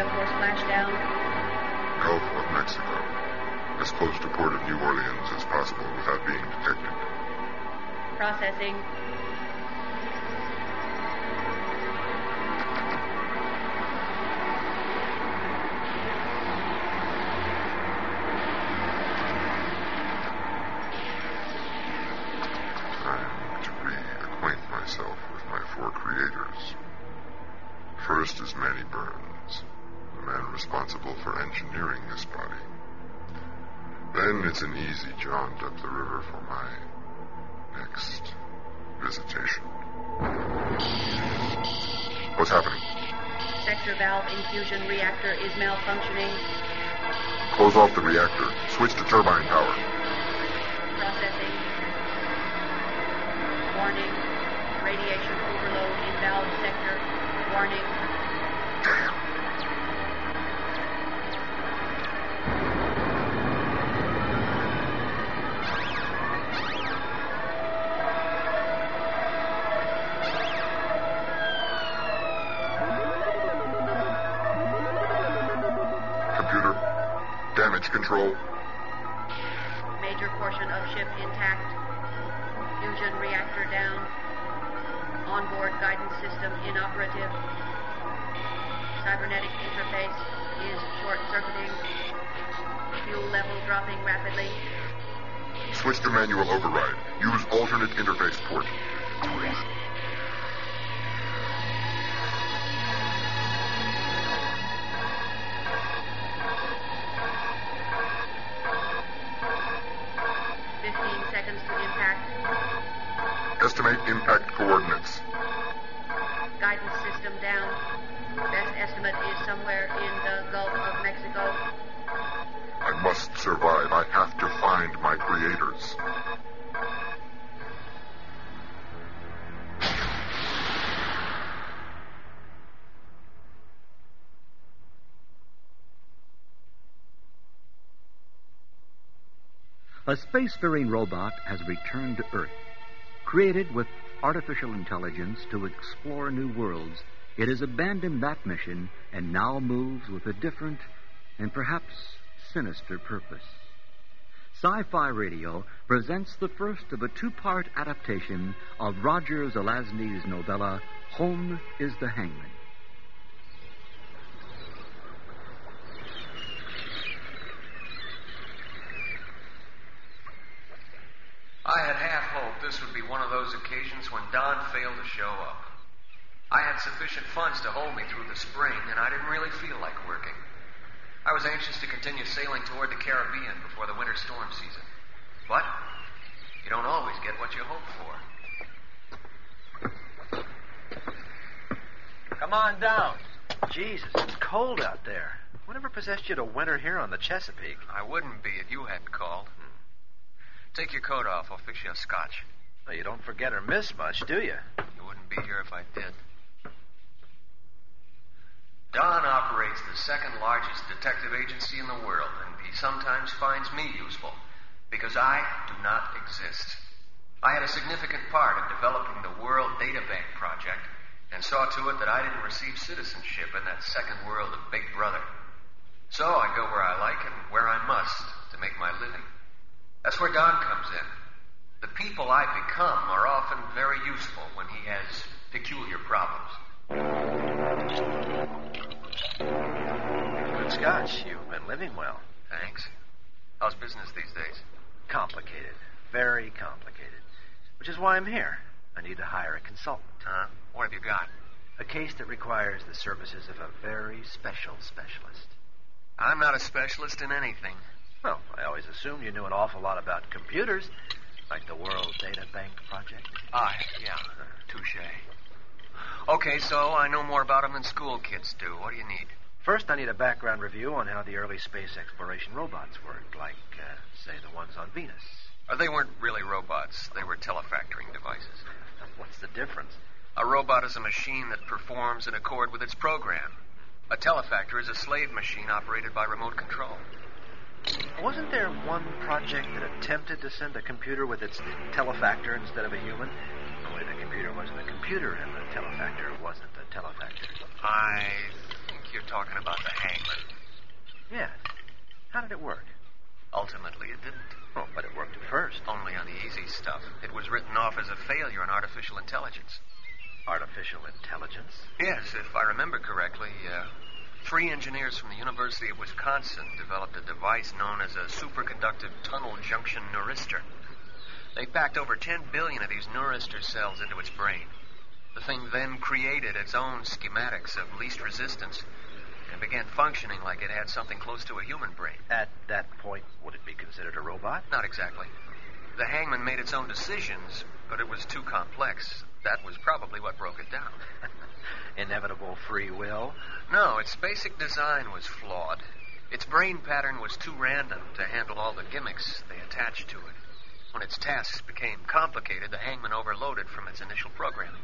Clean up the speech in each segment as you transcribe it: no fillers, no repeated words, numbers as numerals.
for splashdown. Gulf of Mexico. As close to Port of New Orleans as possible without being detected. Processing. Time to reacquaint myself with my four creators. First is Manny Burns, the man responsible for engineering this body. Then it's an easy jaunt up the river for my next visitation. What's happening? Sector valve infusion reactor is malfunctioning. Close off the reactor. Switch to turbine power. Processing. Warning. Radiation overload in valve sector. Warning. Damn. Computer, damage control. Major portion of ship intact. Fusion reactor down. Onboard guidance system inoperative. Cybernetic interface is short-circuiting. Fuel level dropping rapidly. Switch to manual override. Use alternate interface port. 15 seconds to impact. Estimate impact coordinates. Guidance system down. Best estimate is somewhere in the Gulf of Mexico. I must survive. I have to find my creators. A spacefaring robot has returned to Earth. Created with artificial intelligence to explore new worlds, it has abandoned that mission and now moves with a different and perhaps sinister purpose. Sci-Fi Radio presents the first of a two-part adaptation of Roger Zelazny's novella, Home is the Hangman. I had half hoped this would be one of those occasions when Don failed to show up. I had sufficient funds to hold me through the spring, and I didn't really feel like working. I was anxious to continue sailing toward the Caribbean before the winter storm season. But you don't always get what you hope for. Come on down. Jesus, it's cold out there. Whatever possessed you to winter here on the Chesapeake? I wouldn't be if you hadn't called. Take your coat off. I'll fix you a scotch. Well, you don't forget or miss much, do you? You wouldn't be here if I did. Don operates the second largest detective agency in the world, and he sometimes finds me useful because I do not exist. I had a significant part in developing the World Data Bank project and saw to it that I didn't receive citizenship in that second world of Big Brother. So I go where I like and where I must to make my living. That's where Don comes in. The people I become are often very useful when he has peculiar problems. Good scotch. You've been living well. Thanks. How's business these days? Complicated. Very complicated. Which is why I'm here. I need to hire a consultant. What have you got? A case that requires the services of a very special specialist. I'm not a specialist in anything. Well, I always assumed you knew an awful lot about computers, like the World Data Bank project. Yeah. Touche. Okay, so I know more about them than school kids do. What do you need? First, I need a background review on how the early space exploration robots worked, like, say, the ones on Venus. They weren't really robots. They were telefactoring devices. What's the difference? A robot is a machine that performs in accord with its program. A telefactor is a slave machine operated by remote control. Wasn't there one project that attempted to send a computer with its telefactor instead of a human? Only the computer wasn't a computer and the telefactor wasn't a telefactor. I think you're talking about the hangman. Yes. How did it work? Ultimately, it didn't. Oh, but it worked at first. Only on the easy stuff. It was written off as a failure in artificial intelligence. Artificial intelligence? Yes, if I remember correctly, 3 engineers from the University of Wisconsin developed a device known as a superconductive tunnel junction neuristor. They packed over 10 billion of these neuristor cells into its brain. The thing then created its own schematics of least resistance and began functioning like it had something close to a human brain. At that point, would it be considered a robot? Not exactly. The hangman made its own decisions, but it was too complex. That was probably what broke it down. Inevitable free will? No, its basic design was flawed. Its brain pattern was too random to handle all the gimmicks they attached to it. When its tasks became complicated, the hangman overloaded from its initial programming.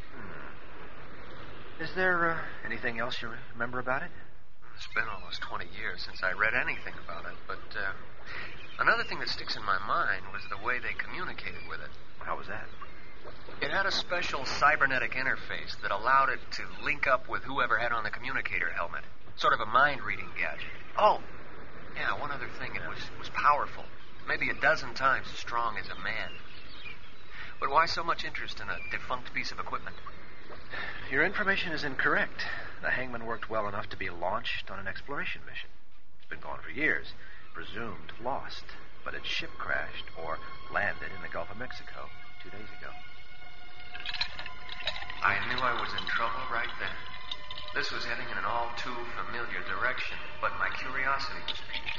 Is there anything else you remember about it? It's been almost 20 years since I read anything about it, but another thing that sticks in my mind was the way they communicated with it. How was that? It had a special cybernetic interface that allowed it to link up with whoever had on the communicator helmet. Sort of a mind-reading gadget. Oh, yeah, one other thing. It was powerful. Maybe a dozen times as strong as a man. But why so much interest in a defunct piece of equipment? Your information is incorrect. The hangman worked well enough to be launched on an exploration mission. It's been gone for years. Presumed lost. But its ship crashed or landed in the Gulf of Mexico 2 days ago. I knew I was in trouble right then. This was heading in an all too familiar direction, but my curiosity was piqued.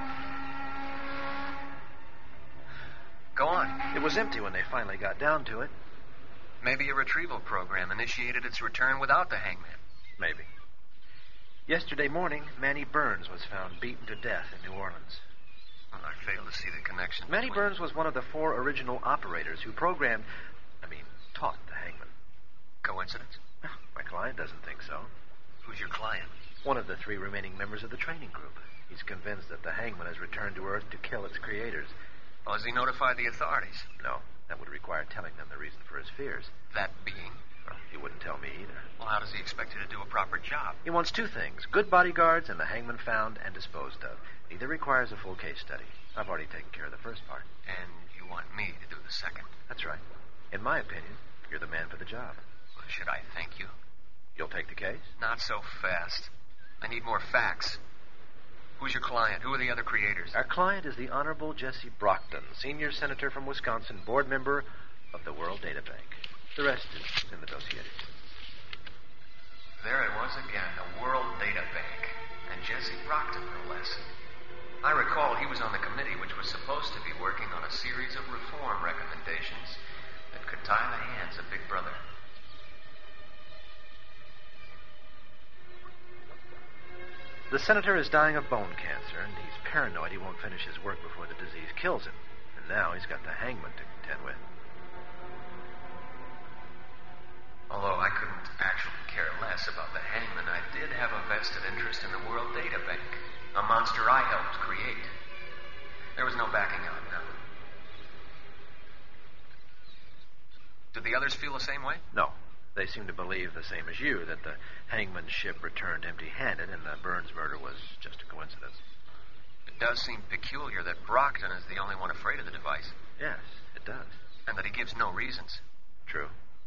Go on. It was empty when they finally got down to it. Maybe a retrieval program initiated its return without the hangman. Maybe. Yesterday morning, Manny Burns was found beaten to death in New Orleans. Well, I fail to see the connection. Manny Burns was one of the 4 original operators who taught the hangman. Coincidence? My client doesn't think so. Who's your client? One of the 3 remaining members of the training group. He's convinced that the hangman has returned to Earth to kill its creators. Oh, has he notified the authorities? No. That would require telling them the reason for his fears. That being? Well, he wouldn't tell me either. Well, how does he expect you to do a proper job? He wants 2 things. Good bodyguards and the hangman found and disposed of. Neither requires a full case study. I've already taken care of the first part. And you want me to do the second? That's right. In my opinion, you're the man for the job. Well, should I thank you? You'll take the case? Not so fast. I need more facts. Who's your client? Who are the other creators? Our client is the Honorable Jesse Brockton, senior senator from Wisconsin, board member of the World Data Bank. The rest is in the dossier. There it was again, the World Data Bank. And Jesse Brockton, no less. I recall he was on the committee which was supposed to be working on a series of reform recommendations that could tie the hands of Big Brother. The senator is dying of bone cancer, and he's paranoid he won't finish his work before the disease kills him. And now he's got the hangman to contend with. Although I couldn't actually care less about the hangman, I did have a vested interest in the World Data Bank, a monster I helped create. There was no backing out now. Did the others feel the same way? No. They seem to believe the same as you, that the hangman's ship returned empty-handed and the Burns murder was just a coincidence. It does seem peculiar that Brockton is the only one afraid of the device. Yes, it does. And that he gives no reasons. True.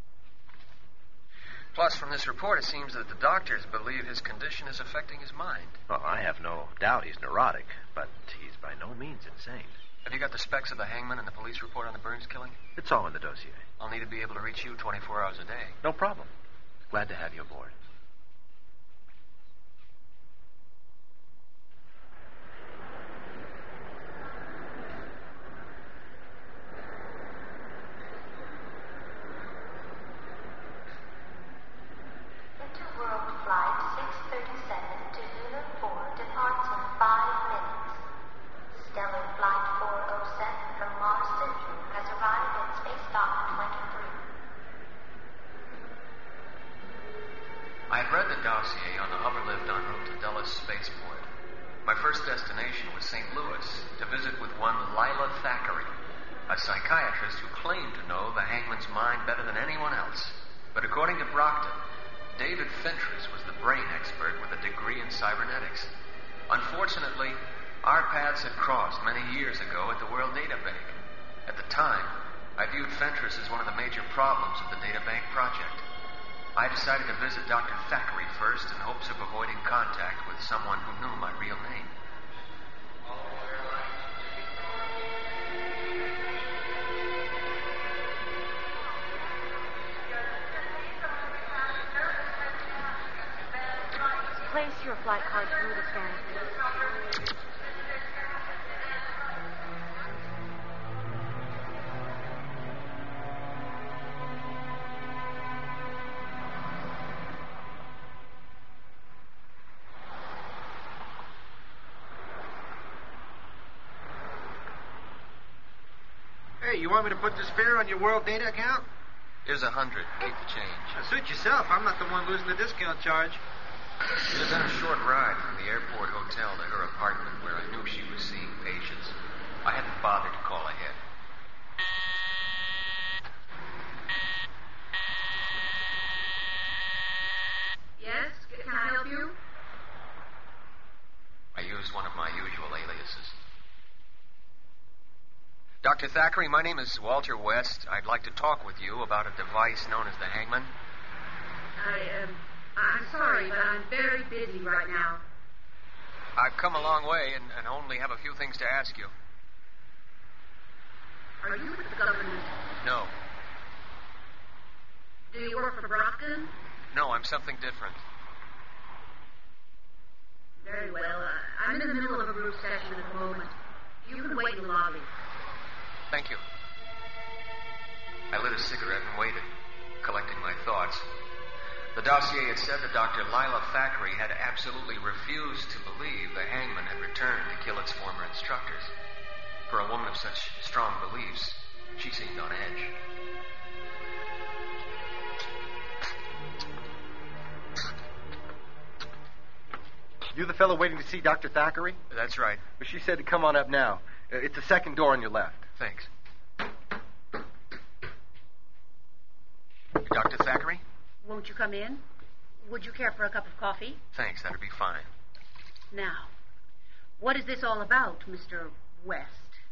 Plus, from this report, it seems that the doctors believe his condition is affecting his mind. Well, I have no doubt he's neurotic, but he's by no means insane. Have you got the specs of the hangman and the police report on the Burns killing? It's all in the dossier. I'll need to be able to reach you 24 hours a day. No problem. Glad to have you aboard. Interworld Flight 637 to Zulu 4 departs in 5 minutes. Stellar Flight 407 from Mars Central has arrived at Space Dock 23. I had read the dossier on the hover lift en route to Dulles Spaceport. My first destination was St. Louis to visit with one Lila Thackeray, a psychiatrist who claimed to know the hangman's mind better than anyone else. But according to Brockton, David Fentress was the brain expert with a degree in cybernetics. Unfortunately, our paths had crossed many years ago at the World Data Bank. At the time, I viewed Fentress as one of the major problems of the Data Bank project. I decided to visit Dr. Thackeray first in hopes of avoiding contact with someone who knew my real name. Place your flight card through the scanner. Hey, you want me to put this fare on your World Data account? Here's $100. Keep the change. Suit yourself. I'm not the one losing the discount charge. It had been a short ride from the airport hotel to her apartment where I knew she was seeing patients. I hadn't bothered to call ahead. Yes? Can I help you? I used one of my usual aliases. Dr. Thackeray, my name is Walter West. I'd like to talk with you about a device known as the Hangman. I'm sorry, but I'm very busy right now. I've come a long way and only have a few things to ask you. Are you with the government? No. Do you work for Brockton? No, I'm something different. Very well. I'm in the middle of a group session at the moment. You can wait in the lobby. Thank you. I lit a cigarette and waited, collecting my thoughts. The dossier had said that Dr. Lila Thackeray had absolutely refused to believe the Hangman had returned to kill its former instructors. For a woman of such strong beliefs, she seemed on edge. You the fellow waiting to see Dr. Thackeray? That's right. Well, she said to come on up now. It's the second door on your left. Thanks. Dr. Thackeray? Won't you come in? Would you care for a cup of coffee? Thanks, that'd be fine. Now, what is this all about, Mr. West?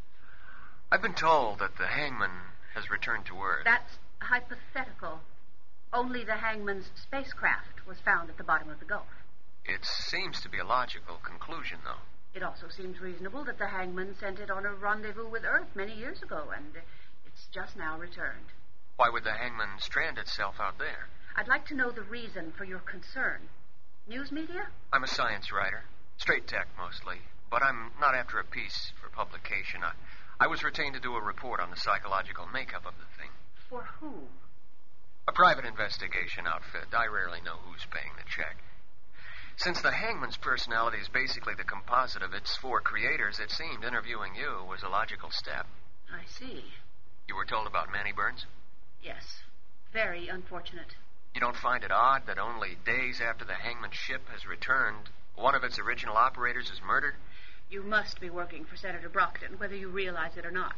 I've been told that the Hangman has returned to Earth. That's hypothetical. Only the Hangman's spacecraft was found at the bottom of the Gulf. It seems to be a logical conclusion, though. It also seems reasonable that the Hangman sent it on a rendezvous with Earth many years ago, and it's just now returned. Why would the Hangman strand itself out there? I'd like to know the reason for your concern. News media? I'm a science writer. Straight tech, mostly. But I'm not after a piece for publication. I was retained to do a report on the psychological makeup of the thing. For whom? A private investigation outfit. I rarely know who's paying the check. Since the Hangman's personality is basically the composite of its four creators, it seemed interviewing you was a logical step. I see. You were told about Manny Burns? Yes. Very unfortunate. You don't find it odd that only days after the Hangman ship has returned, one of its original operators is murdered? You must be working for Senator Brockton, whether you realize it or not.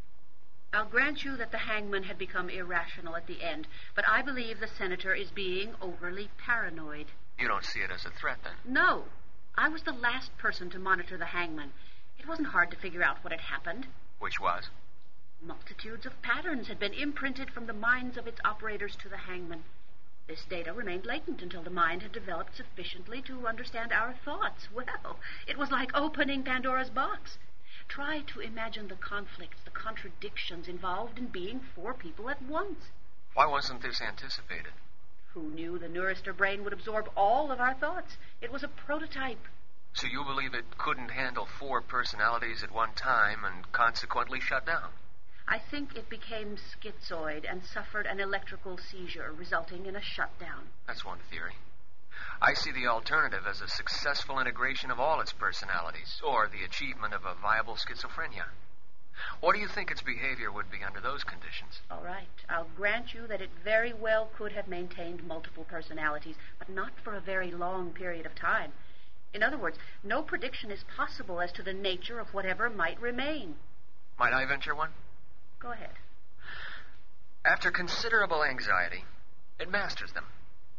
I'll grant you that the Hangman had become irrational at the end, but I believe the senator is being overly paranoid. You don't see it as a threat, then? No. I was the last person to monitor the Hangman. It wasn't hard to figure out what had happened. Which was? Multitudes of patterns had been imprinted from the minds of its operators to the Hangman. This data remained latent until the mind had developed sufficiently to understand our thoughts. Well, it was like opening Pandora's box. Try to imagine the conflicts, the contradictions involved in being four people at once. Why wasn't this anticipated? Who knew the Neurister brain would absorb all of our thoughts? It was a prototype. So you believe it couldn't handle four personalities at one time and consequently shut down? I think it became schizoid and suffered an electrical seizure, resulting in a shutdown. That's one theory. I see the alternative as a successful integration of all its personalities, or the achievement of a viable schizophrenia. What do you think its behavior would be under those conditions? All right. I'll grant you that it very well could have maintained multiple personalities, but not for a very long period of time. In other words, no prediction is possible as to the nature of whatever might remain. Might I venture one? Go ahead. After considerable anxiety, it masters them.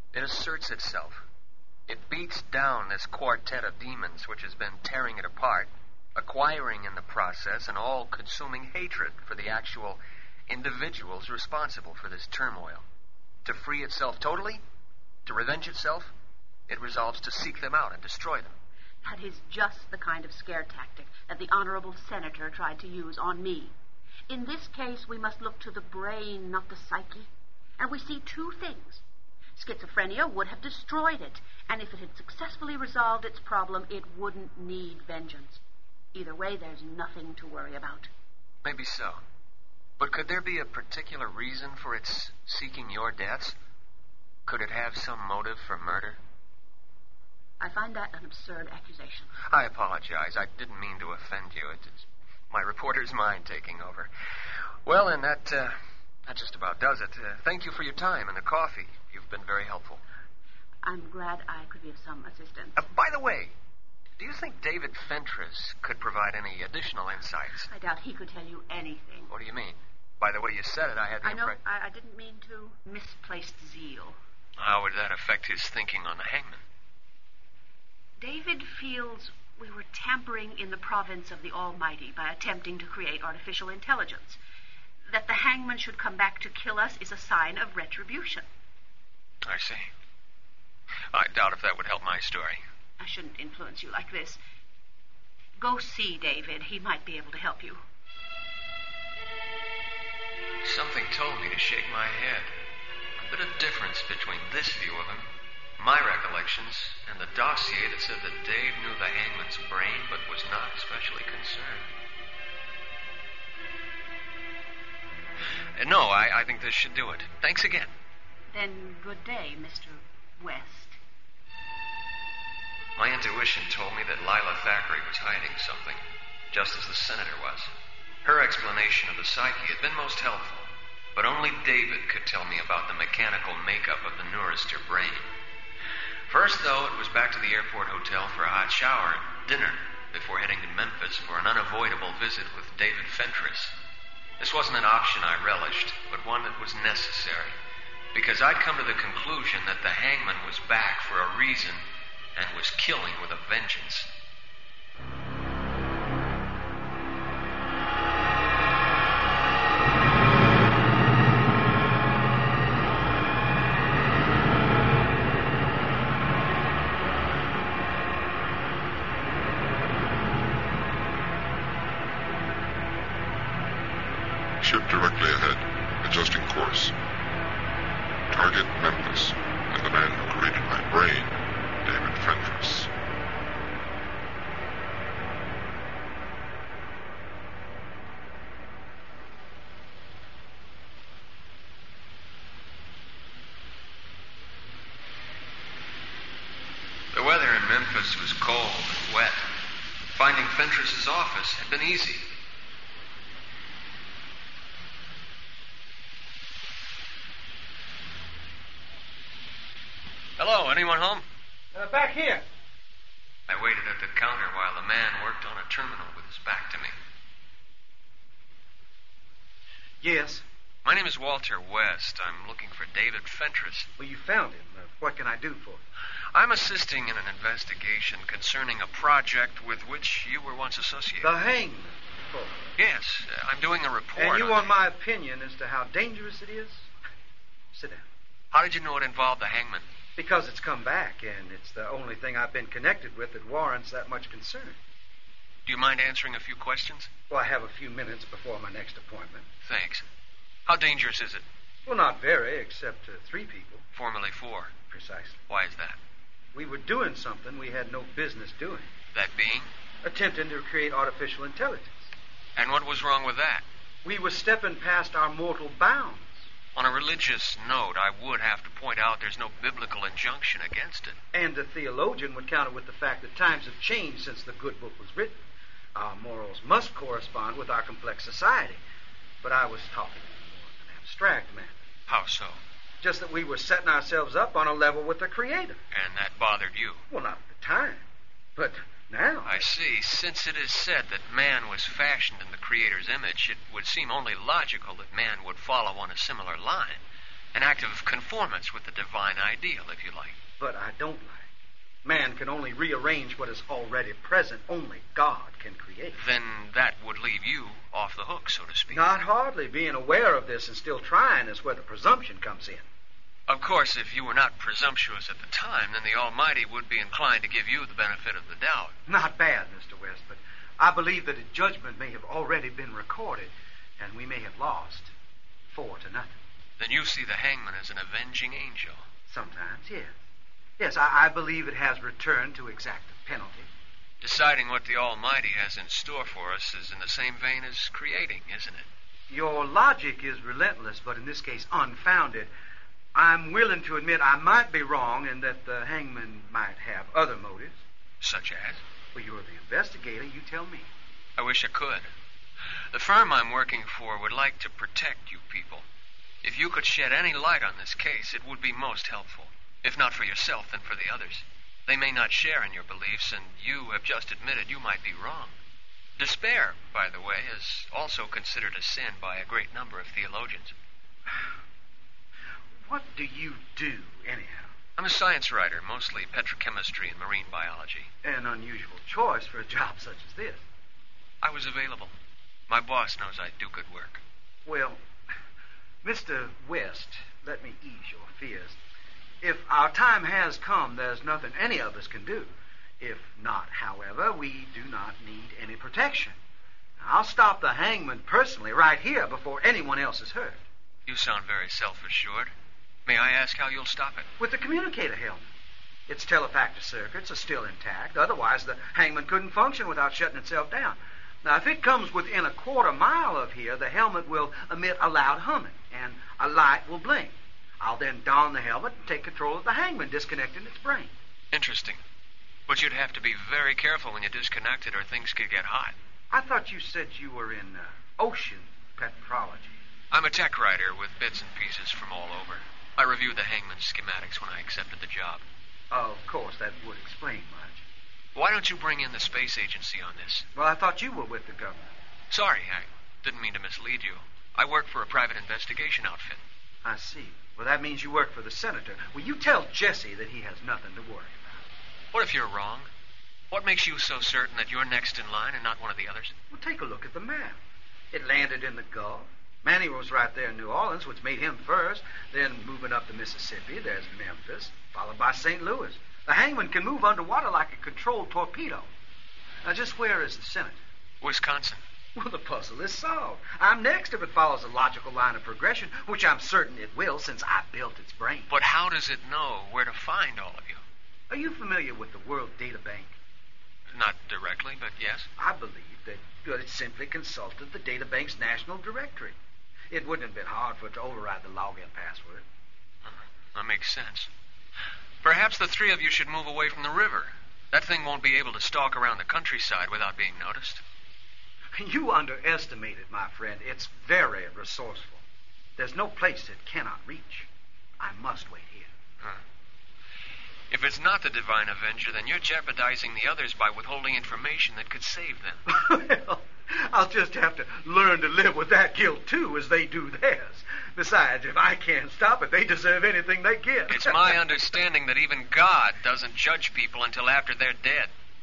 It asserts itself. It beats down this quartet of demons which has been tearing it apart, acquiring in the process an all-consuming hatred for the actual individuals responsible for this turmoil. To free itself totally, to revenge itself, it resolves to seek them out and destroy them. That is just the kind of scare tactic that the honorable senator tried to use on me. In this case, we must look to the brain, not the psyche. And we see two things. Schizophrenia would have destroyed it, and if it had successfully resolved its problem, it wouldn't need vengeance. Either way, there's nothing to worry about. Maybe so. But could there be a particular reason for its seeking your deaths? Could it have some motive for murder? I find that an absurd accusation. I apologize. I didn't mean to offend you. It's my reporter's mind taking over. Well, and that just about does it. Thank you for your time and the coffee. You've been very helpful. I'm glad I could be of some assistance. By the way, do you think David Fentress could provide any additional insights? I doubt he could tell you anything. What do you mean? By the way you said it, I had the impression... I didn't mean to. Misplaced zeal. How would that affect his thinking on the hangman? David feels we were tampering in the province of the Almighty by attempting to create artificial intelligence. That the hangman should come back to kill us is a sign of retribution. I see. I doubt if that would help my story. I shouldn't influence you like this. Go see David. He might be able to help you. Something told me to shake my head. A bit of difference between this view of him, my recollections, and the dossier that said that Dave knew the hangman's brain but was not especially concerned. No, I think this should do it. Thanks again. Then good day, Mr. West. My intuition told me that Lila Thackeray was hiding something, just as the senator was. Her explanation of the psyche had been most helpful, but only David could tell me about the mechanical makeup of the Neurister brain. First, though, it was back to the airport hotel for a hot shower and dinner before heading to Memphis for an unavoidable visit with David Fentress. This wasn't an option I relished, but one that was necessary, because I'd come to the conclusion that the hangman was back for a reason and was killing with a vengeance. Ship directly ahead, adjusting course. Target Memphis, and the man who created my brain, David Fentress. The weather in Memphis was cold and wet. Finding Fentress's office had been easy. Hello, anyone home? Back here. I waited at the counter while the man worked on a terminal with his back to me. Yes. My name is Walter West. I'm looking for David Fentress. Well, you found him. What can I do for you? I'm assisting in an investigation concerning a project with which you were once associated. The hangman. Oh. Yes, I'm doing a report. And you want my opinion as to how dangerous it is? Sit down. How did you know it involved the hangman? Because it's come back, and it's the only thing I've been connected with that warrants that much concern. Do you mind answering a few questions? Well, I have a few minutes before my next appointment. Thanks. How dangerous is it? Well, not very, except 3 people. Formerly 4. Precisely. Why is that? We were doing something we had no business doing. That being? Attempting to create artificial intelligence. And what was wrong with that? We were stepping past our mortal bounds. On a religious note, I would have to point out there's no biblical injunction against it. And a theologian would counter with the fact that times have changed since the good book was written. Our morals must correspond with our complex society. But I was talking in more of an abstract manner. How so? Just that we were setting ourselves up on a level with the Creator. And that bothered you? Well, not at the time. But now... I see. Since it is said that man was fashioned in the Creator's image, it would seem only logical that man would follow on a similar line. An act of conformance with the divine ideal, if you like. But I don't like. Man can only rearrange what is already present. Only God can create. Then that would leave you off the hook, so to speak. Not hardly. Being aware of this and still trying is where the presumption comes in. Of course, if you were not presumptuous at the time, then the Almighty would be inclined to give you the benefit of the doubt. Not bad, Mr. West, but I believe that a judgment may have already been recorded, and we may have lost 4-0. Then you see the hangman as an avenging angel. Sometimes, yes. Yes, I believe it has returned to exact a penalty. Deciding what the Almighty has in store for us is in the same vein as creating, isn't it? Your logic is relentless, but in this case unfounded. I'm willing to admit I might be wrong and that the hangman might have other motives. Such as? Well, you're the investigator. You tell me. I wish I could. The firm I'm working for would like to protect you people. If you could shed any light on this case, it would be most helpful. If not for yourself, then for the others. They may not share in your beliefs, and you have just admitted you might be wrong. Despair, by the way, is also considered a sin by a great number of theologians. What do you do, anyhow? I'm a science writer, mostly petrochemistry and marine biology. An unusual choice for a job such as this. I was available. My boss knows I do good work. Well, Mr. West, let me ease your fears. If our time has come, there's nothing any of us can do. If not, however, we do not need any protection. I'll stop the hangman personally right here before anyone else is hurt. You sound very self-assured. May I ask how you'll stop it? With the communicator helmet. Its telefactor circuits are still intact. Otherwise, the hangman couldn't function without shutting itself down. Now, if it comes within a quarter mile of here, the helmet will emit a loud humming, and a light will blink. I'll then don the helmet and take control of the hangman, disconnecting its brain. Interesting. But you'd have to be very careful when you disconnect it, or things could get hot. I thought you said you were in ocean petrology. I'm a tech writer with bits and pieces from all over. I reviewed the hangman's schematics when I accepted the job. Of course, that would explain much. Why don't you bring in the space agency on this? Well, I thought you were with the government. Sorry, I didn't mean to mislead you. I work for a private investigation outfit. I see. Well, that means you work for the senator. Will you tell Jesse that he has nothing to worry about? What if you're wrong? What makes you so certain that you're next in line and not one of the others? Well, take a look at the map. It landed in the Gulf. Manny was right there in New Orleans, which made him first. Then moving up the Mississippi, there's Memphis, followed by St. Louis. The hangman can move underwater like a controlled torpedo. Now, just where is the senator? Wisconsin. Well, the puzzle is solved. I'm next if it follows a logical line of progression, which I'm certain it will since I built its brain. But how does it know where to find all of you? Are you familiar with the World Data Bank? Not directly, but yes. I believe that it simply consulted the data bank's national directory. It wouldn't have been hard for it to override the login password. That makes sense. Perhaps the three of you should move away from the river. That thing won't be able to stalk around the countryside without being noticed. You underestimate it, my friend. It's very resourceful. There's no place it cannot reach. I must wait here. Huh. If it's not the Divine Avenger, then you're jeopardizing the others by withholding information that could save them. Well, I'll just have to learn to live with that guilt, too, as they do theirs. Besides, if I can't stop it, they deserve anything they get. It's my understanding that even God doesn't judge people until after they're dead.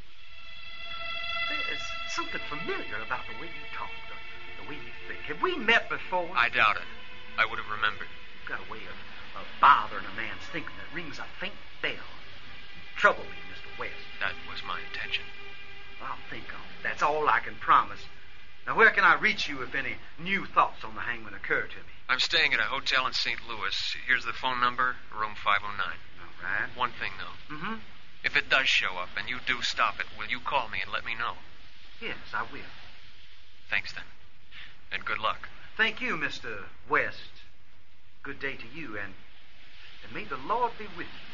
There's something familiar about the way you talk, the way you think. Have we met before? I doubt it. I would have remembered. You've got a way of bothering a man's thinking that rings a faint bell. Trouble me, Mr. West. That was my intention. I'll think on it. That's all I can promise. Now, where can I reach you if any new thoughts on the hangman occur to me? I'm staying at a hotel in St. Louis. Here's the phone number, room 509. All right. One thing, though. Mm-hmm. If it does show up and you do stop it, will you call me and let me know? Yes, I will. Thanks, then. And good luck. Thank you, Mr. West. Good day to you, and may the Lord be with you.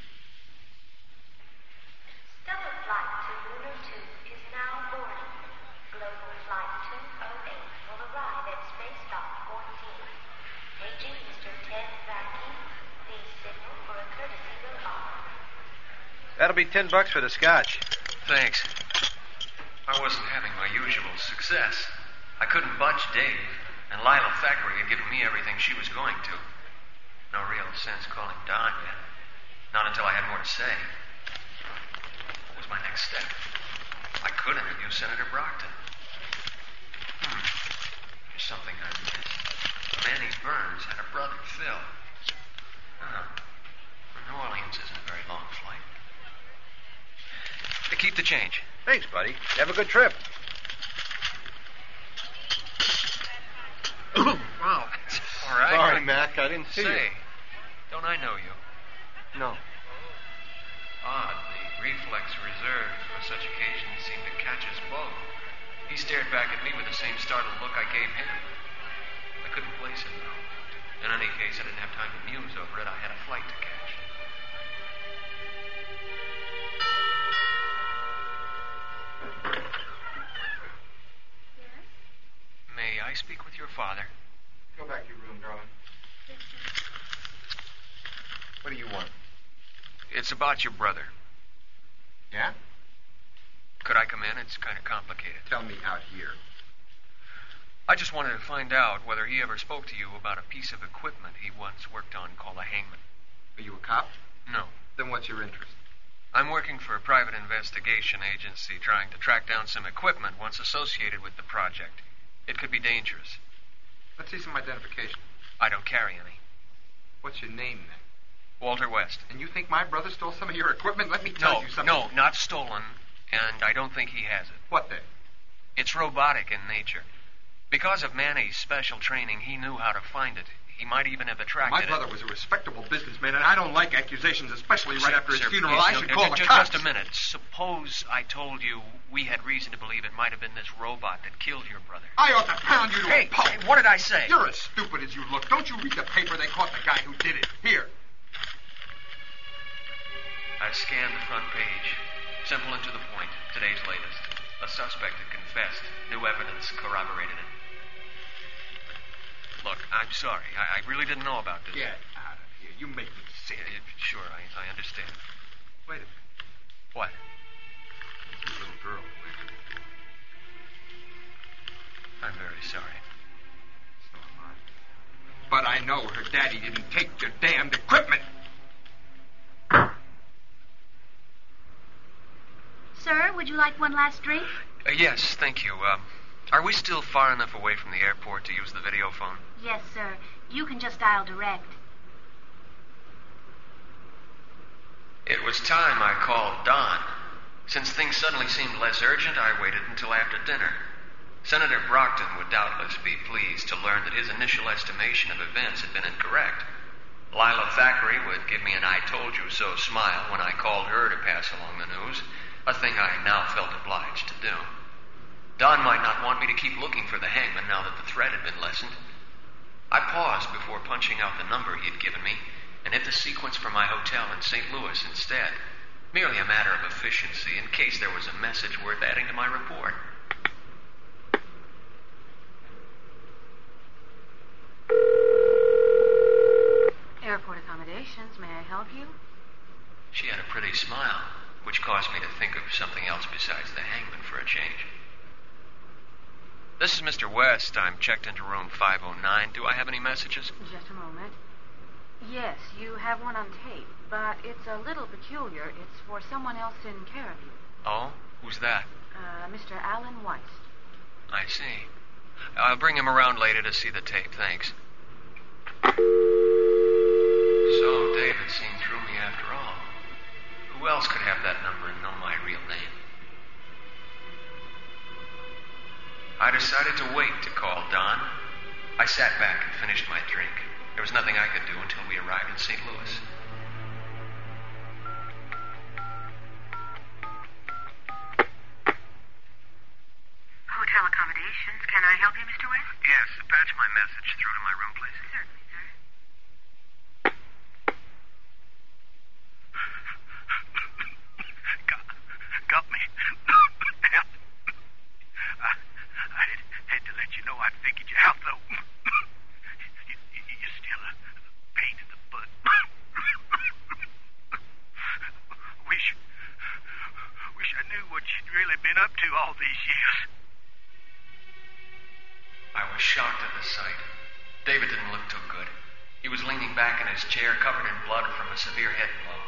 Stellar Flight to Lunar 2 is now boarding. Global Flight 208 will arrive at Space Dock 14. Paging Mr. Ted Radke. Please signal for a courtesy robot. That'll be $10 for the scotch. Thanks. I wasn't having my usual success. I couldn't budge Dave, and Lila Thackeray had given me everything she was going to. No real sense calling Don yet. Not until I had more to say. What was my next step? I could interview Senator Brockton. There's something I missed. Manny Burns had a brother, Phil. New Orleans isn't a very long flight. Keep the change. Thanks, buddy. Have a good trip. Wow. All right. Sorry, Mac. I didn't see you. Say, don't I know you? No. Odd. The reflex reserved for such occasions seemed to catch us both. He stared back at me with the same startled look I gave him. I couldn't place him, though. In any case, I didn't have time to muse over it. I had a flight to catch. Yes? May I speak with your father? Go back to your room, darling. Yes, sir. What do you want? It's about your brother. Yeah? Could I come in? It's kind of complicated. Tell me out here. I just wanted to find out whether he ever spoke to you about a piece of equipment he once worked on called a hangman. Are you a cop? No. Then what's your interest? I'm working for a private investigation agency trying to track down some equipment once associated with the project. It could be dangerous. Let's see some identification. I don't carry any. What's your name, then? Walter West. And you think my brother stole some of your equipment? Let me tell you something. No, not stolen, and I don't think he has it. What then? It's robotic in nature. Because of Manny's special training, he knew how to find it. He might even have attracted My brother was a respectable businessman, and I don't like accusations, especially right after his funeral. Please, I should call the cops. Just a minute. Suppose I told you we had reason to believe it might have been this robot that killed your brother. I ought to pound you to a pulp. Hey, what did I say? You're as stupid as you look. Don't you read the paper? They caught the guy who did it. Here. I scanned the front page. Simple and to the point. Today's latest. A suspect had confessed. New evidence corroborated it. Look, I'm sorry. I really didn't know about this. Get out of here. You make me sick. Sure, I understand. Wait a minute. What? This little girl. I'm very sorry. So am I. But I know her daddy didn't take your damned equipment. Sir, would you like one last drink? Yes, thank you. Are we still far enough away from the airport to use the video phone? Yes, sir. You can just dial direct. It was time I called Don. Since things suddenly seemed less urgent, I waited until after dinner. Senator Brockton would doubtless be pleased to learn that his initial estimation of events had been incorrect. Lila Thackeray would give me an I-told-you-so smile when I called her to pass along the news, a thing I now felt obliged to do. Don might not want me to keep looking for the hangman now that the threat had been lessened. I paused before punching out the number he had given me and hit the sequence for my hotel in St. Louis instead. Merely a matter of efficiency in case there was a message worth adding to my report. Airport accommodations. May I help you? She had a pretty smile, which caused me to think of something else besides the hangman for a change. This is Mr. West. I'm checked into room 509. Do I have any messages? Just a moment. Yes, you have one on tape, but it's a little peculiar. It's for someone else in care of you. Oh? Who's that? Mr. Alan Weist. I see. I'll bring him around later to see the tape. Thanks. So, David seen through me after all. Who else could have that number and know my real name? I decided to wait to call Don. I sat back and finished my drink. There was nothing I could do until we arrived in St. Louis. Hotel accommodations. Can I help you, Mr. West? Yes, patch my message through to my room, please. Certainly, sir. Got me. I had to let you know I figured you out, though. You're still a pain in the butt. Wish I knew what you'd really been up to all these years. I was shocked at the sight. David didn't look too good. He was leaning back in his chair, covered in blood from a severe head blow.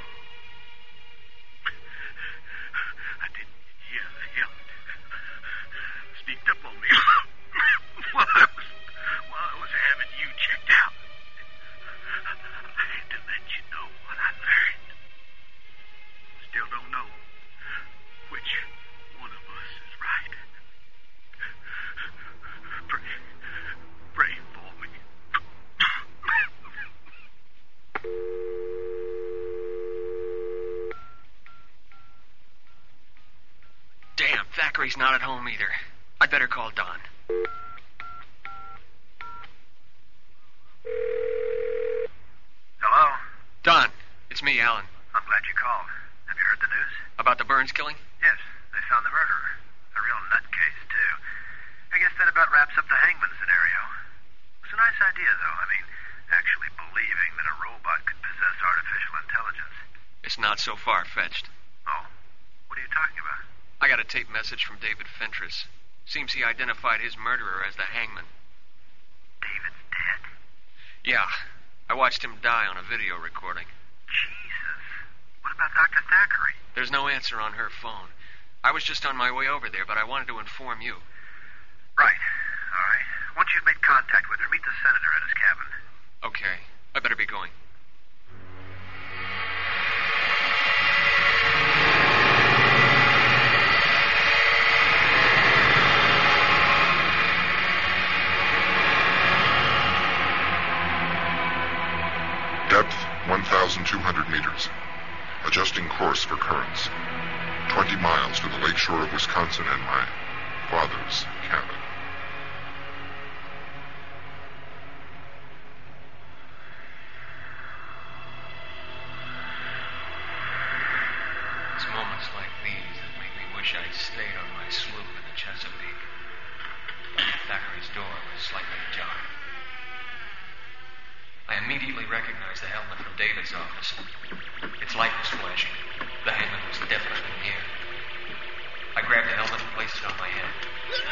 I didn't hear the helmet. Sneaked up on me while I was having you checked out. I had to let you know what I learned. Still don't know which one of us is right. Pray for me. Damn, Thackeray's not at home either. I'd better call Don. Hello? Don, it's me, Alan. I'm glad you called. Have you heard the news? About the Burns killing? Yes, they found the murderer. A real nutcase, too. I guess that about wraps up the hangman scenario. It's a nice idea, though. I mean, actually believing that a robot could possess artificial intelligence. It's not so far-fetched. Oh, what are you talking about? I got a tape message from David Fentress. Seems he identified his murderer as the hangman. David's dead? Yeah. I watched him die on a video recording. Jesus. What about Dr. Thackeray? There's no answer on her phone. I was just on my way over there, but I wanted to inform you. Right. All right. Once you've made contact with her, meet the senator at his cabin. Okay. I better be going. Depth 1,200 meters. Adjusting course for currents. 20 miles to the lakeshore of Wisconsin and my father's cabin. It's moments like these that make me wish I'd stayed on my sloop in the Chesapeake. Thackeray's door was slightly ajar. I immediately recognized the helmet from David's office. Its light was flashing. The hangman was definitely near. I grabbed the helmet and placed it on my head.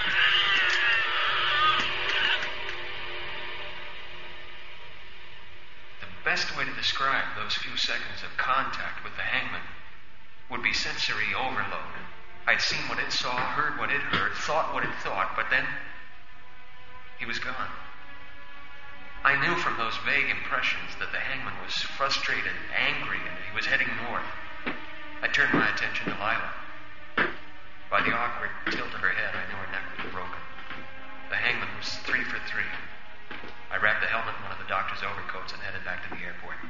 The best way to describe those few seconds of contact with the hangman would be sensory overload. I'd seen what it saw, heard what it heard, thought what it thought, but then he was gone. I knew from those vague impressions that the hangman was frustrated, angry, and he was heading north. I turned my attention to Lila. By the awkward tilt of her head, I knew her neck was broken. The hangman was 3 for 3. I wrapped the helmet in one of the doctor's overcoats and headed back to the airport.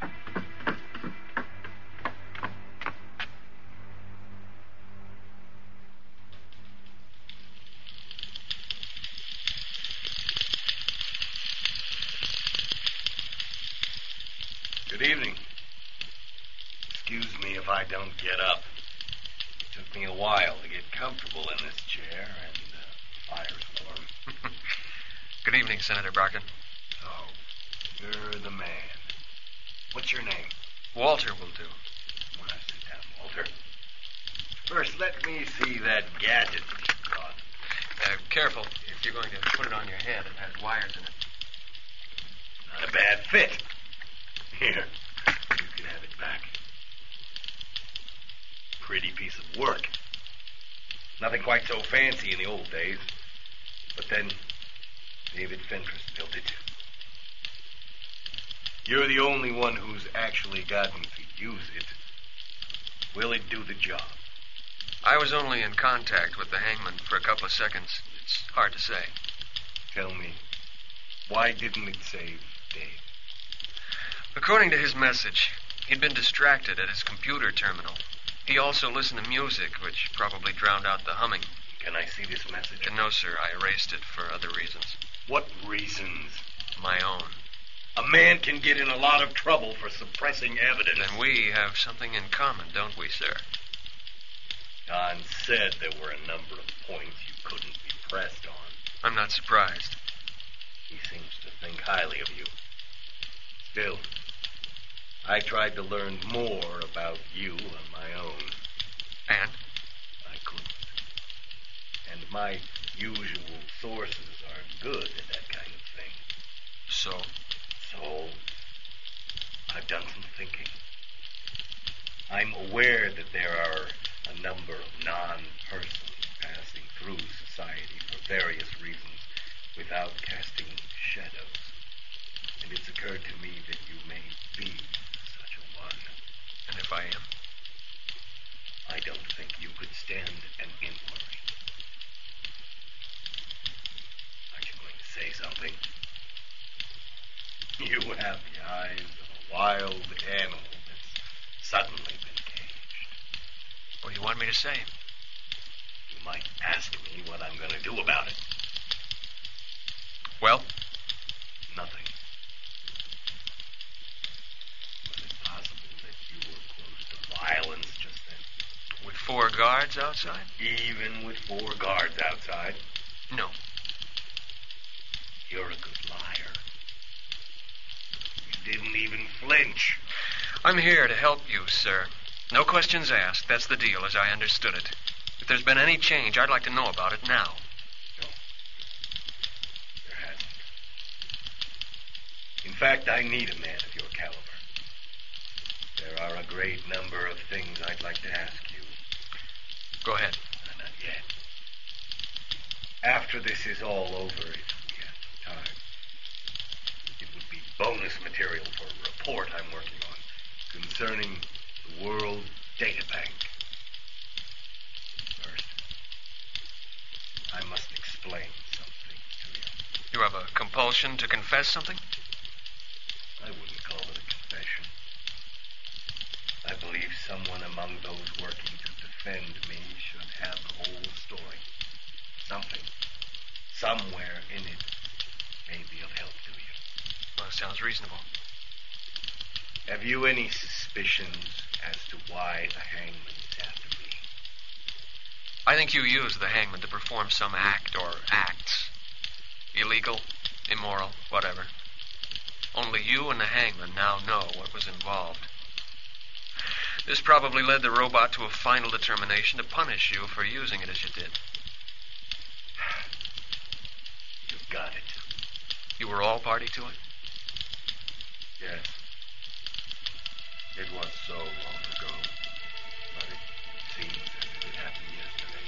Good evening. Excuse me if I don't get up. It took me a while to get comfortable in this chair, and the fire's warm. Good evening, Senator Brockton. Oh, you're the man. What's your name? Walter will do. Well, sit down, Walter. First, let me see that gadget you've got. Careful. If you're going to put it on your head, it has wires in it. Not a bad fit. Here, you can have it back. Pretty piece of work. Nothing quite so fancy in the old days. But then, David Fentress built it. You're the only one who's actually gotten to use it. Will it do the job? I was only in contact with the hangman for a couple of seconds. It's hard to say. Tell me, why didn't it save Dave? According to his message, he'd been distracted at his computer terminal. He also listened to music, which probably drowned out the humming. Can I see this message? No, sir. I erased it for other reasons. What reasons? My own. A man can get in a lot of trouble for suppressing evidence. Then we have something in common, don't we, sir? Don said there were a number of points you couldn't be pressed on. I'm not surprised. He seems to think highly of you. Still, I tried to learn more about you on my own. And? I couldn't. And my usual sources aren't good at that kind of thing. So? So, I've done some thinking. I'm aware that there are a number of non-persons passing through society for various reasons without casting shadows. And it's occurred to me that you may be such a one. And if I am? I don't think you could stand an inquiry. Aren't you going to say something? You have the eyes of a wild animal that's suddenly been caged. What do you want me to say? You might ask me what I'm going to do about it. Well? Nothing. Was it possible that you were close to violence just then? With 4 guards outside? Even with 4 guards outside? No. You're a good liar. You didn't even flinch. I'm here to help you, sir. No questions asked. That's the deal, as I understood it. If there's been any change, I'd like to know about it now. No. There hasn't. In fact, I need a man of your caliber. There are a great number of things I'd like to ask you. Go ahead. Not yet. After this is all over, if we have time, it would be bonus material for a report I'm working on concerning the World Data Bank. First, I must explain something to you. You have a compulsion to confess something? I wouldn't call it a confession. I believe someone among those working to defend me should have the whole story. Something, somewhere in it, may be of help to you. Well, it sounds reasonable. Have you any suspicions as to why the hangman's after me? I think you used the hangman to perform some act or acts. Illegal, immoral, whatever. Only you and the hangman now know what was involved. This probably led the robot to a final determination to punish you for using it as you did. You've got it. You were all party to it? Yes. It was so long ago, but it seems as if it happened yesterday.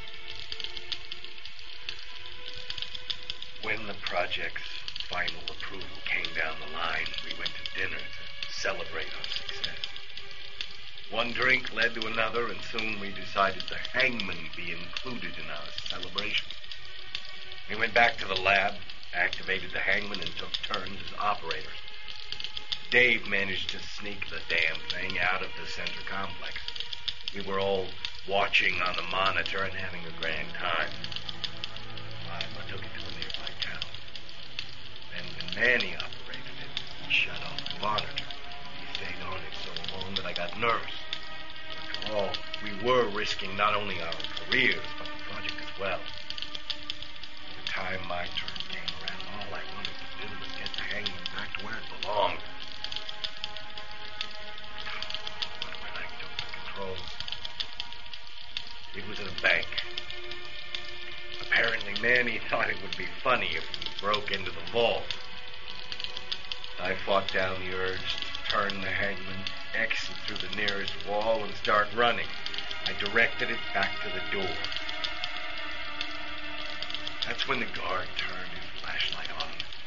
When the project's final approval came down the line, we went to dinner to celebrate our success. One drink led to another, and soon we decided the hangman be included in our celebration. We went back to the lab, activated the hangman, and took turns as operators. Dave managed to sneak the damn thing out of the center complex. We were all watching on the monitor and having a grand time. I took it to a nearby town. Then when Manny operated it, he shut off the monitor. He stayed on it so long that I got nervous. After all, we were risking not only our careers, but the project as well. By the time my turn came around, all I wanted to do was get the hangman back to where it belonged. But when I took the controls, it was in a bank. Apparently, Manny thought it would be funny if we broke into the vault. I fought down the urge to turn the hangman, exit through the nearest wall, and start running. I directed it back to the door. That's when the guard turned his flashlight on.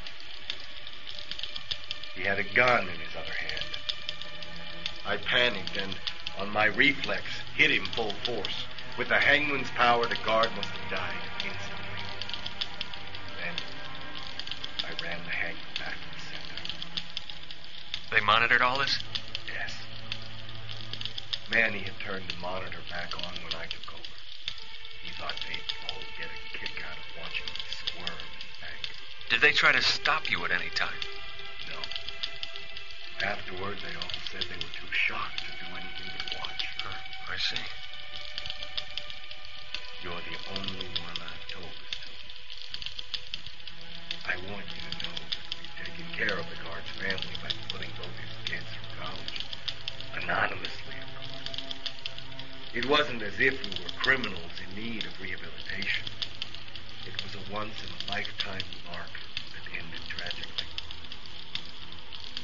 He had a gun in his other hand. I panicked and, on my reflex, hit him full force. With the hangman's power, the guard must have died instantly. Then, I ran the hangman back to the center. They monitored all this? Yes. Manny had turned the monitor back on when I took over. He thought they'd all get a kick out of watching me squirm in the bank. Did they try to stop you at any time? No. Afterward, they all said they were too shocked to do anything but watch. I see. You're the only one I've told this to. I want you to know that we've taken care of the guard's family by putting both his kids through college. Anonymously, of course. It wasn't as if we were criminals in need of rehabilitation. It was a once-in-a-lifetime lark that ended tragically.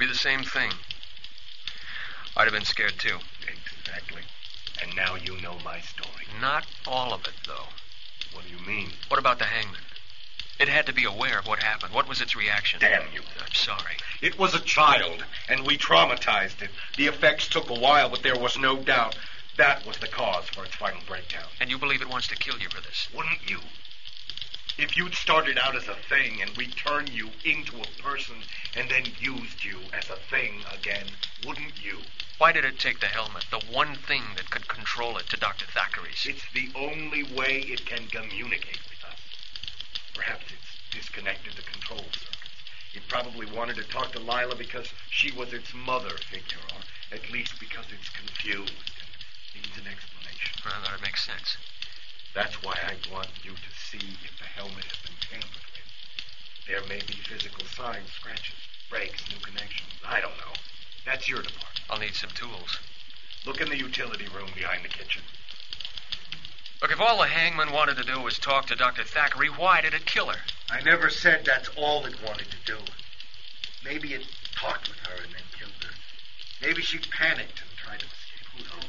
Maybe the same thing. I'd have been scared, too. Exactly. And now you know my story. Not all of it, though. What do you mean? What about the hangman? It had to be aware of what happened. What was its reaction? Damn you. I'm sorry. It was a child, and we traumatized it. The effects took a while, but there was no doubt that was the cause for its final breakdown. And you believe it wants to kill you for this? Wouldn't you? If you'd started out as a thing and we turned you into a person and then used you as a thing again, wouldn't you? Why did it take the helmet, the one thing that could control it, to Dr. Thackeray's? It's the only way it can communicate with us. Perhaps it's disconnected the control circuits. It probably wanted to talk to Lila because she was its mother figure, or at least because it's confused and needs an explanation. Well, that makes sense. That's why I want you to see if the helmet has been tampered with. There may be physical signs, scratches, breaks, new connections. I don't know. That's your department. I'll need some tools. Look in the utility room behind the kitchen. Look, if all the hangman wanted to do was talk to Dr. Thackeray, why did it kill her? I never said that's all it wanted to do. Maybe it talked with her and then killed her. Maybe she panicked and tried to escape. Who knows?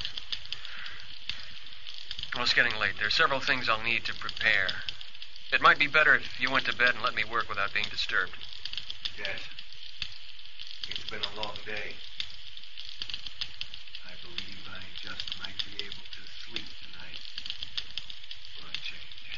Well, it's getting late. There are several things I'll need to prepare. It might be better if you went to bed and let me work without being disturbed. Yes. It's been a long day. I believe I just might be able to sleep tonight. For a change.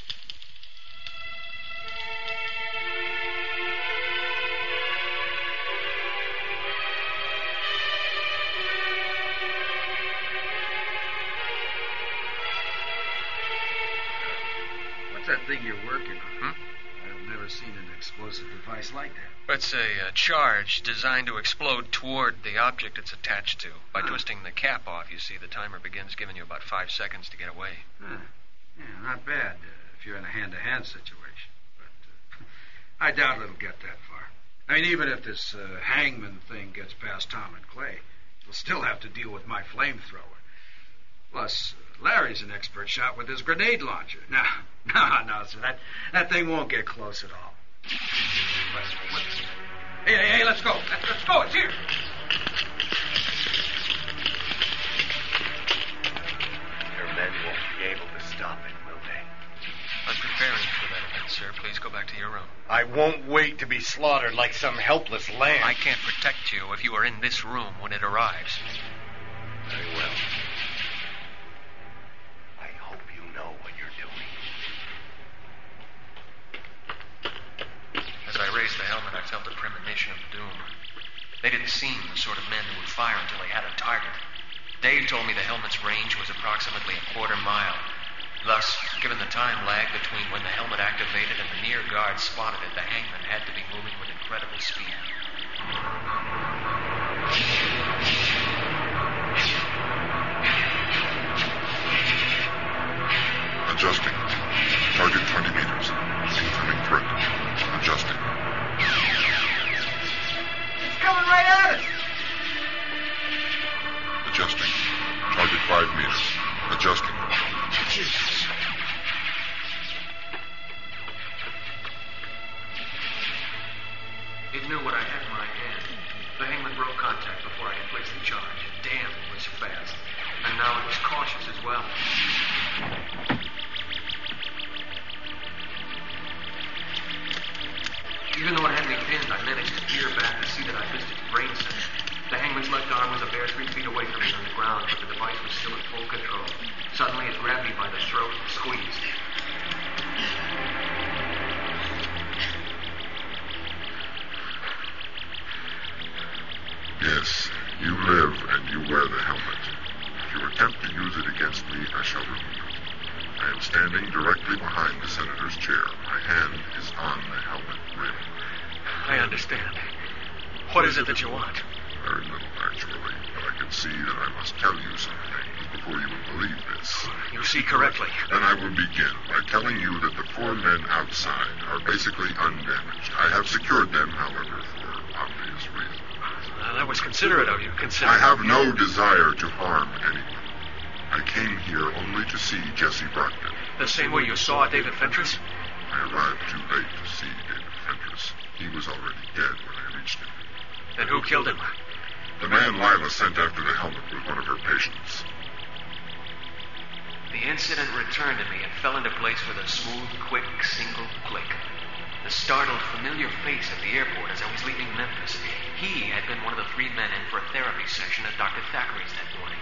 What's that thing you're working on? I've never seen an explosive device like that. It's a charge designed to explode toward the object it's attached to. By twisting the cap off, you see, the timer begins, giving you about 5 seconds to get away. Yeah, not bad if you're in a hand-to-hand situation. But I doubt it'll get that far. I mean, even if this hangman thing gets past Tom and Clay, it'll still have to deal with my flamethrower. Plus, Larry's an expert shot with his grenade launcher. No, sir, that thing won't get close at all. Hey, let's go. Let's go. It's here. Your men won't be able to stop it, will they? I'm preparing for that event, sir. Please go back to your room. I won't wait to be slaughtered like some helpless lamb. I can't protect you if you are in this room when it arrives. Very well. I hope you know what you're doing. As I raised the helmet, I felt a premonition of doom. They didn't seem the sort of men who would fire until they had a target. Dave told me the helmet's range was approximately a quarter mile. Thus, given the time lag between when the helmet activated and the near guard spotted it, the hangman had to be moving with incredible speed. Adjusting. Target 20 meters. Incoming threat. Adjusting. It's coming right at us. Adjusting. Target 5 meters. Adjusting. Jesus. It knew what I had in my hand. The hangman broke contact before I could place the charge. Damn, it was fast. And now it was cautious as well. Even though it had me pinned, I managed to peer back to see that I missed its brain center. The hangman's left arm was a bare 3 feet away from me on the ground, but the device was still in full control. Suddenly, it grabbed me by the throat and squeezed. Yes, you live and you wear the helmet. If you attempt to use it against me, I shall remove it. I am standing directly behind the senator's chair. My hand is on the helmet rim. I understand. What is it that you want? Very little, actually, but I can see that I must tell you some things before you will believe this. You see correctly. Then I will begin by telling you that the 4 men outside are basically undamaged. I have secured them, however, for obvious reasons. That was considerate of you. I have no desire to harm anyone. I came here only to see Jesse Brockman. The same way you saw David Fentress? I arrived too late to see David Fentress. He was already dead when I reached him. Then who killed him? The man Lila sent after the helmet was one of her patients. The incident returned to me and fell into place with a smooth, quick, single click. The startled, familiar face at the airport as I was leaving Memphis. He had been one of the 3 men in for a therapy session at Dr. Thackeray's that morning.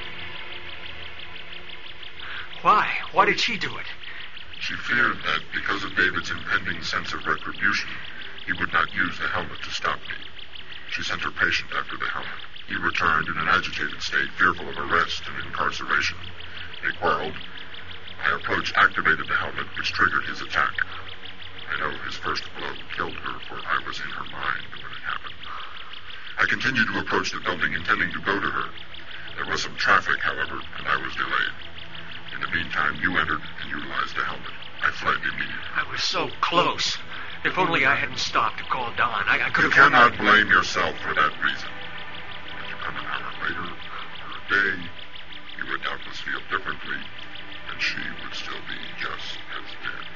Why? Why did she do it? She feared that because of David's impending sense of retribution, he would not use the helmet to stop me. She sent her patient after the helmet. He returned in an agitated state, fearful of arrest and incarceration. They quarreled. My approach activated the helmet, which triggered his attack. I know his first blow killed her, for I was in her mind when it happened. I continued to approach the building, intending to go to her. There was some traffic, however, and I was delayed. In the meantime, you entered and utilized the helmet. I fled immediately. I was so close. If only I hadn't stopped to call Dawn, I could have... You cannot blame yourself for that reason. Had you come an hour later, or a day, you would doubtless feel differently, and she would still be just as dead.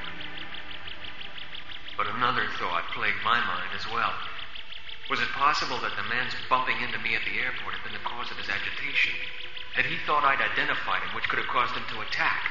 But another thought plagued my mind as well. Was it possible that the man's bumping into me at the airport had been the cause of his agitation? Had he thought I'd identified him, which could have caused him to attack?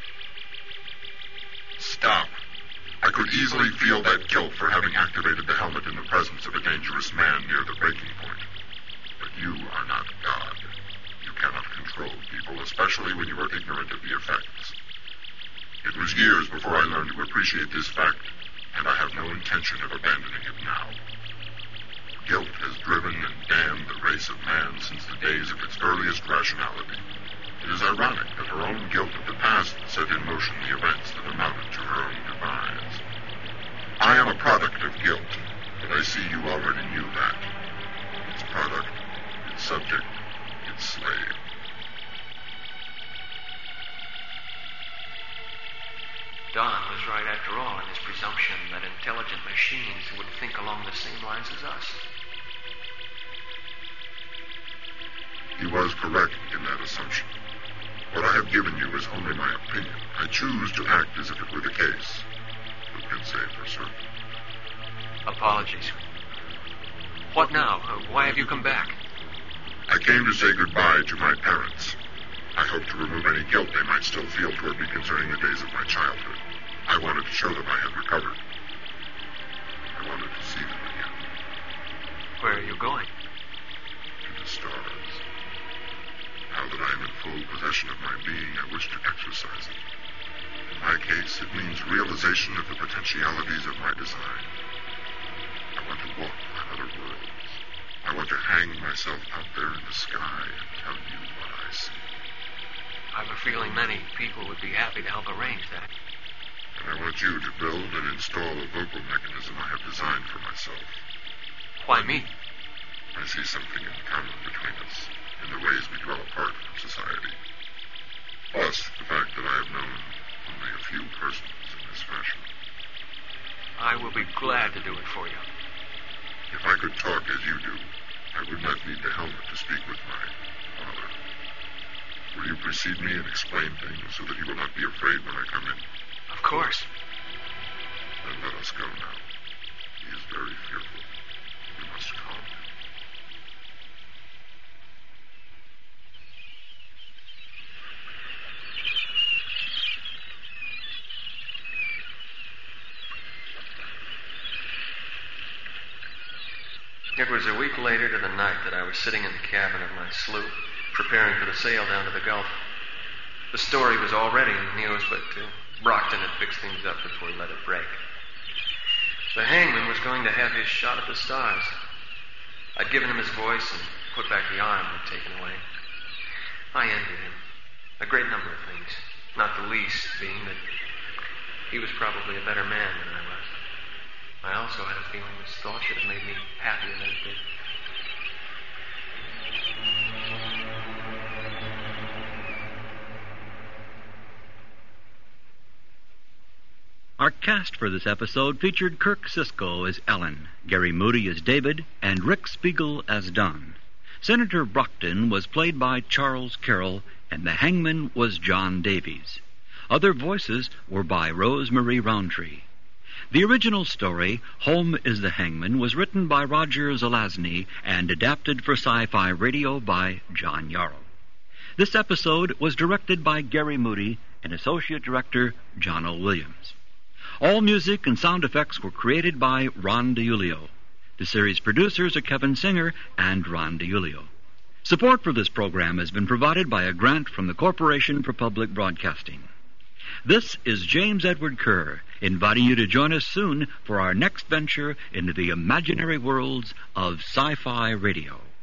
Stop. I could easily feel that guilt for having activated the helmet in the presence of a dangerous man near the breaking point. But you are not God. You cannot control people, especially when you are ignorant of the effects. It was years before I learned to appreciate this fact, and I have no intention of abandoning it now. Guilt has driven and damned the race of man since the days of its earliest rationality. It is ironic that her own guilt of the past set in motion the events that amounted to her own demise. I am a product of guilt, but I see you already knew that. Its product, its subject, its slave. Don was right after all in his presumption that intelligent machines would think along the same lines as us. He was correct in that assumption. What I have given you is only my opinion. I choose to act as if it were the case. Who can say for certain? Apologies. What now? Why have you come back? I came to say goodbye to my parents. I hope to remove any guilt they might still feel toward me concerning the days of my childhood. I wanted to show them I had recovered. I wanted to see them again. Where are you going? To the stars. Now that I am in full possession of my being, I wish to exercise it. In my case, it means realization of the potentialities of my design. I want to walk on other worlds. I want to hang myself out there in the sky and tell you what I see. I have a feeling many people would be happy to help arrange that. And I want you to build and install a vocal mechanism I have designed for myself. Why me? I see something in common between us, in the ways we dwell apart from society. Plus, the fact that I have known only a few persons in this fashion. I will be glad to do it for you. If I could talk as you do, I would not need the helmet to speak with my father. Will you precede me and explain things so that he will not be afraid when I come in? Of course. Then let us go now. He is very fearful. We must calm him. It was a week later to the night that I was sitting in the cabin of my sloop, preparing for the sail down to the Gulf. The story was already in the news, but Brockton had fixed things up before he let it break. The hangman was going to have his shot at the stars. I'd given him his voice and put back the arm I'd taken away. I envied him a great number of things, not the least being that he was probably a better man than I was. I also had a feeling this thought should have made me happier than it did. Our cast for this episode featured Kirk Sisko as Ellen, Gary Moody as David, and Rick Spiegel as Don. Senator Brockton was played by Charles Carroll, and the hangman was John Davies. Other voices were by Rose Marie Roundtree. The original story, Home is the Hangman, was written by Roger Zelazny and adapted for Sci-Fi Radio by John Yarrow. This episode was directed by Gary Moody and Associate Director John O. Williams. All music and sound effects were created by Ron DiIulio. The series producers are Kevin Singer and Ron DiIulio. Support for this program has been provided by a grant from the Corporation for Public Broadcasting. This is James Edward Kerr, inviting you to join us soon for our next venture into the imaginary worlds of Sci-Fi Radio.